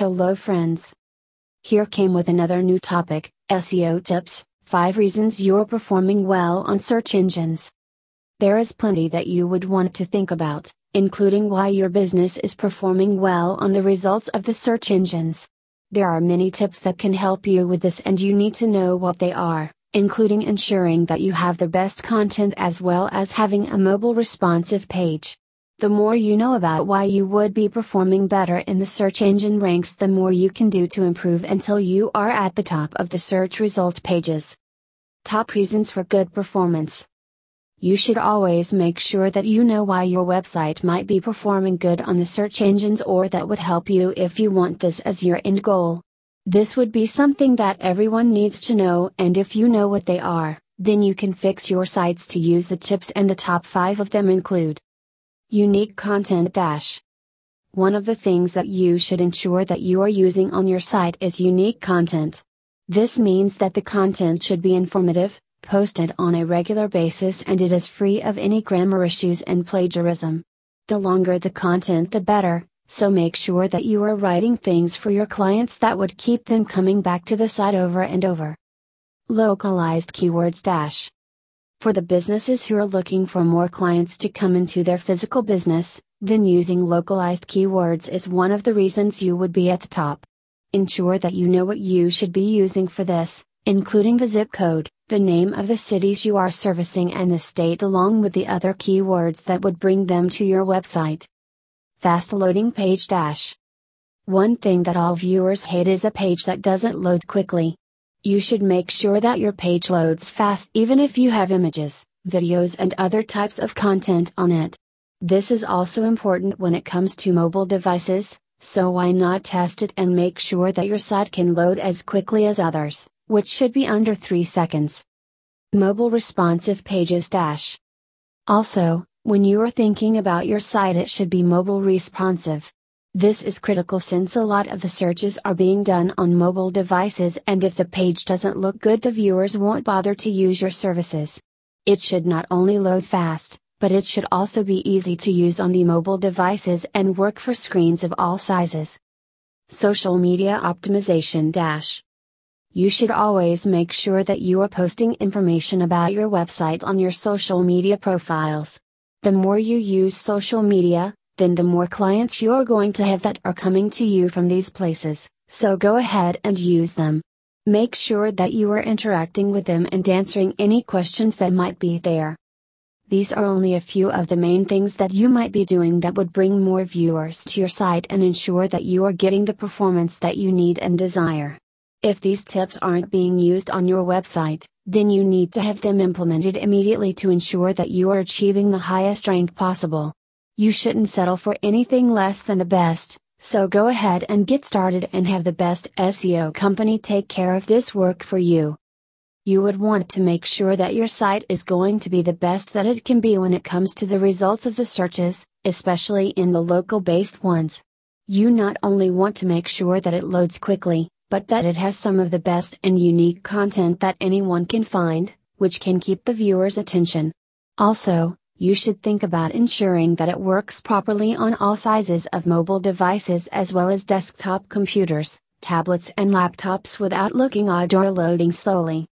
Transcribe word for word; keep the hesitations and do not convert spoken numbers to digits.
Hello friends! Here came with another new topic, S E O tips, five reasons you're performing well on search engines. There is plenty that you would want to think about, including why your business is performing well on the results of the search engines. There are many tips that can help you with this, and you need to know what they are, including ensuring that you have the best content as well as having a mobile responsive page. The more you know about why you would be performing better in the search engine ranks, the more you can do to improve until you are at the top of the search result pages. Top reasons for good performance. You should always make sure that you know why your website might be performing good on the search engines, or that would help you if you want this as your end goal. This would be something that everyone needs to know, and if you know what they are, then you can fix your sites to use the tips, and the top five of them include: unique content dash. One of the things that you should ensure that you are using on your site is unique content. This means that the content should be informative, posted on a regular basis, and it is free of any grammar issues and plagiarism. The longer the content, the better, so make sure that you are writing things for your clients that would keep them coming back to the site over and over. Localized keywords dash. For the businesses who are looking for more clients to come into their physical business, then using localized keywords is one of the reasons you would be at the top. Ensure that you know what you should be using for this, including the zip code, the name of the cities you are servicing, and the state, along with the other keywords that would bring them to your website. Fast loading page dash. One thing that all viewers hate is a page that doesn't load quickly. You should make sure that your page loads fast even if you have images, videos, and other types of content on it. This is also important when it comes to mobile devices, so why not test it and make sure that your site can load as quickly as others, which should be under three seconds. Mobile responsive pages dash. Also, when you are thinking about your site, it should be mobile responsive. This is critical since a lot of the searches are being done on mobile devices, and if the page doesn't look good, the viewers won't bother to use your services. It should not only load fast, but it should also be easy to use on the mobile devices and work for screens of all sizes. Social media optimization dash. You should always make sure that you are posting information about your website on your social media profiles. The more you use social media, then the more clients you're going to have that are coming to you from these places, so go ahead and use them. Make sure that you are interacting with them and answering any questions that might be there. These are only a few of the main things that you might be doing that would bring more viewers to your site and ensure that you are getting the performance that you need and desire. If these tips aren't being used on your website, then you need to have them implemented immediately to ensure that you are achieving the highest rank possible. You shouldn't settle for anything less than the best, so go ahead and get started and have the best S E O company take care of this work for you. You would want to make sure that your site is going to be the best that it can be when it comes to the results of the searches, especially in the local-based ones. You not only want to make sure that it loads quickly, but that it has some of the best and unique content that anyone can find, which can keep the viewer's attention. Also, you should think about ensuring that it works properly on all sizes of mobile devices as well as desktop computers, tablets, and laptops without looking odd or loading slowly.